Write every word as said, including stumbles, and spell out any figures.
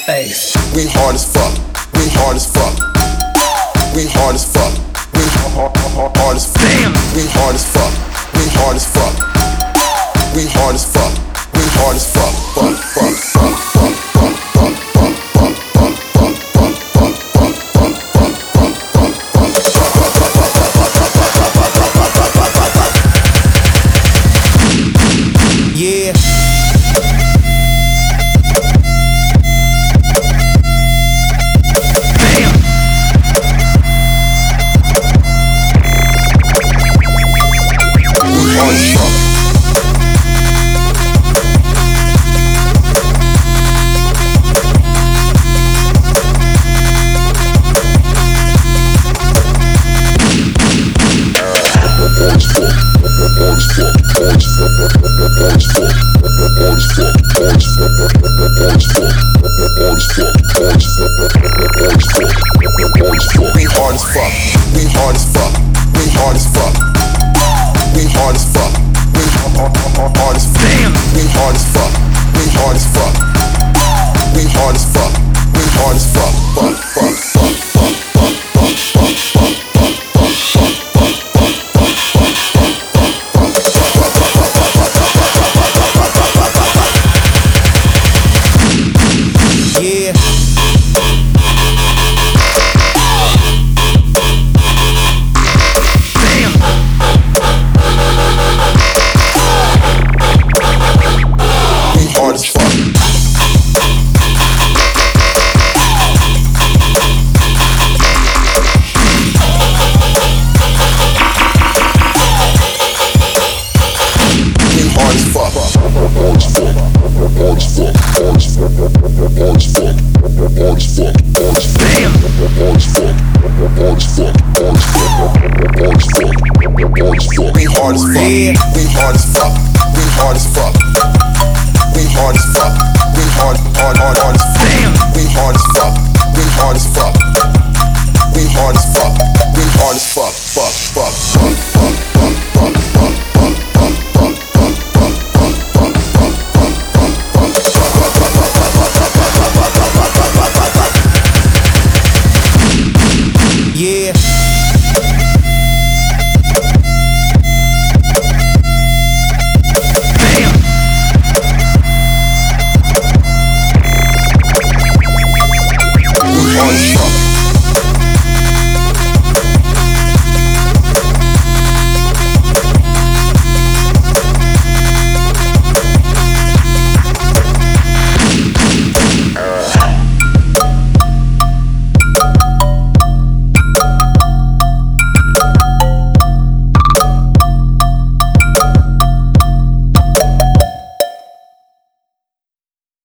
face. We hard as fuck. We hard as fuck. We hard as fuck. We hard, hard, hard as fuck. Damn. We hard as fuck. We hard as fuck. We hard as fuck. We hard as fuck. Fuck, fuck, fuck, fuck, fuck, fuck, fuck, fuck, fuck, fuck, fuck, fuck, fuck, fuck, fuck, fuck, fuck, fuck. Yeah. We hard as fuck. We